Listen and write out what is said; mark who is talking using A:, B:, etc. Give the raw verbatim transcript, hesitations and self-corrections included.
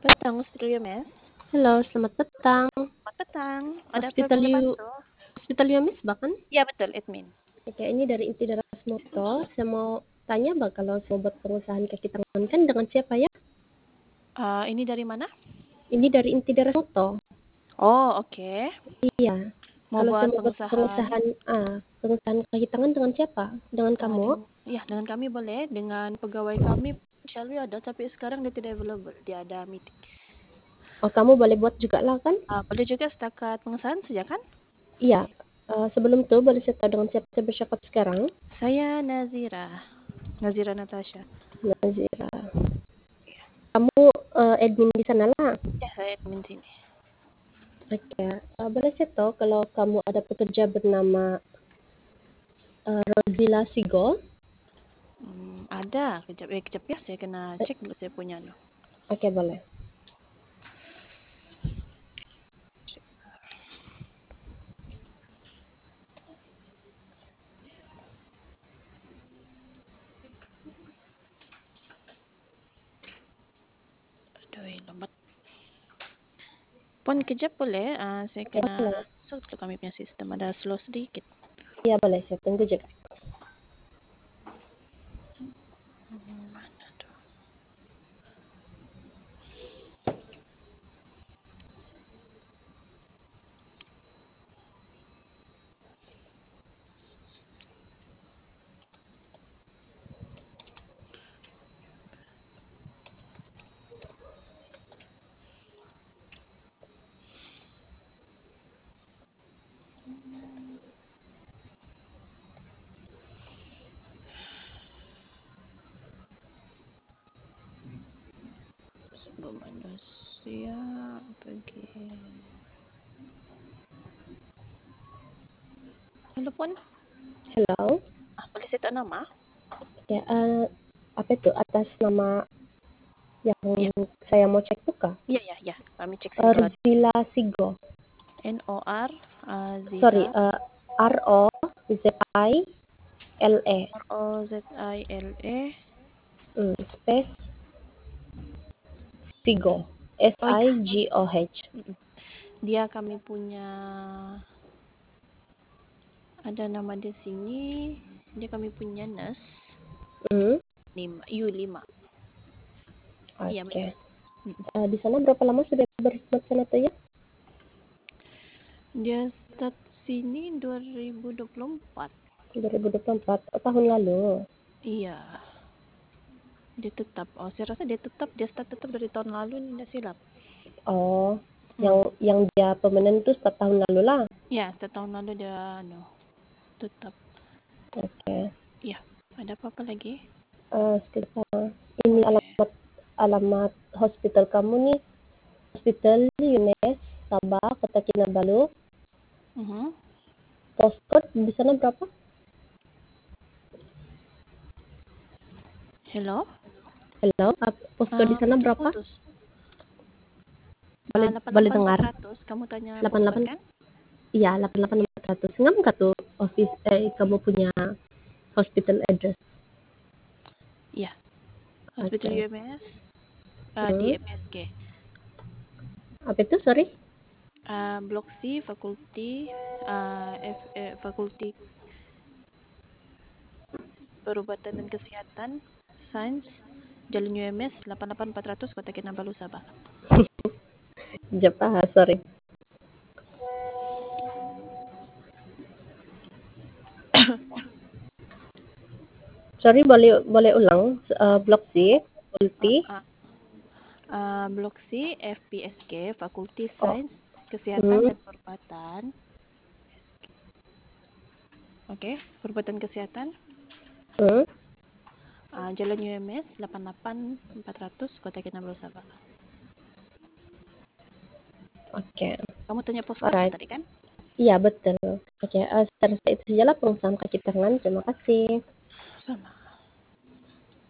A: Petang, Mister Yumes.
B: Halo, selamat petang.
A: Selamat petang. Ada apa
B: Hospital
A: bisa
B: you,
A: bantu?
B: Hospital Yumis bahkan?
A: Ya betul, admin.
B: Oke, ini dari Inti Daras Motor. Saya mau tanya, Bang, kalau saya buat perusahaan kaki tangan kan dengan siapa ya?
A: Uh, ini dari mana?
B: Ini dari Inti Daras Motor.
A: Oh, oke. Okay.
B: Iya.
A: Mau
B: Kalau saya
A: buat
B: mau buat
A: pengusaha
B: perusahaan, ah, perusahaan kaki tangan dengan siapa? Dengan
A: uh,
B: kamu?
A: dengan, ya, dengan kami boleh. Dengan pegawai kami, Shelby ada, tapi sekarang dia tidak available. Dia ada meeting.
B: Oh, kamu boleh buat juga lah kan?
A: Uh, boleh juga setakat pengusahaan saja kan?
B: Iya. Uh, sebelum itu, boleh saya tahu dengan siapa saya bercakap sekarang?
A: Saya Nazira. Nazira Natasha.
B: Nazira. Kamu uh, admin di sana lah?
A: Ya, saya admin sini.
B: Oke, okay. uh, boleh saya tahu kalau kamu ada pekerja bernama uh, Rozila Sigo?
A: Hmm, ada. Kejap, eh, kejap ya. Saya kena cek dulu saya punya. No.
B: Oke, okay, boleh.
A: Aduh, lambat. Pon kejap boleh. Uh, saya kena
B: Boleh.
A: masuk ke kami punya sistem. Ada slow sedikit.
B: Iya, boleh. Saya tunggu juga.
A: Mana tuh? Sebuah manusia pergi. Halo Pon.
B: Hello.
A: Ah, boleh saya tahu nama?
B: Ya, uh, apa itu atas nama yang
A: Ya.
B: saya mau cek buka?
A: Iya, ya, ya. Kami cek
B: Uh,
A: sini.
B: Rozila Sigo.
A: N O R uh, Zira.
B: Sorry, uh, R O Z I L E.
A: R O Z I L E.
B: Hmm, space Sigo. S I G O H.
A: Dia kami punya ada nama di sini. Dia kami punya nurse.
B: Hmm.
A: lima U lima.
B: Oke.
A: Iya,
B: Okay. Uh, di sana berapa lama sudah berkhidmat sana tuh ya?
A: Dia start sini dua ribu dua puluh empat.
B: dua ribu dua puluh empat, oh, tahun lalu.
A: Iya. Dia tetap. Oh, saya rasa dia tetap. Dia start tetap dari tahun lalu ini, tidak silap.
B: Oh,
A: Hmm.
B: yang yang dia permanen itu start tahun lalu lah.
A: Ya, setahun lalu dia no, tetap.
B: Oke. Okay.
A: Ya, ada apa-apa lagi?
B: Uh, sekitar ini okay. alamat alamat hospital kamu nih, Hospital Yunes Sabah, Kota Kinabalu.
A: Uh-huh.
B: Postcode di sana berapa?
A: Hello?
B: Hello, postcode uh, di sana berapa?
A: Putus.
B: Boleh
A: uh,
B: boleh dengar?
A: delapan delapan empat ratus. Kamu tanya
B: delapan delapan
A: postcode kan?
B: Iya, delapan delapan empat ratus. Ngam nggak tuh office eh kamu punya hospital address?
A: Iya. Hospital
B: Okay.
A: U M S uh,
B: hmm.
A: di M S G.
B: Apa itu? Sorry.
A: Uh, Blok C, Fakulti uh, F, eh, Fakulti Perubatan dan Kesehatan Sains, Jalan U M S delapan delapan empat ratus Kota Kinabalu, Sabah.
B: Jepang, sorry. Sorry, boleh boleh ulang. Uh, blok C, Fakulti.
A: Uh, uh, uh, Blok C, F P S G, Fakulti Sains,
B: oh.
A: Kesehatan
B: hmm.
A: dan Perubatan. Oke, okay. Perubatan Kesehatan.
B: Hmm.
A: Uh, Jalan U M S delapan delapan empat ratus Kota Kinabalu, Sabah.
B: Oke. Okay.
A: Kamu tanya postcode tadi kan?
B: Iya, betul. Oke, okay. uh, seterusnya itu sajalah perusahaan kaki tangan. Terima kasih.
A: Sama.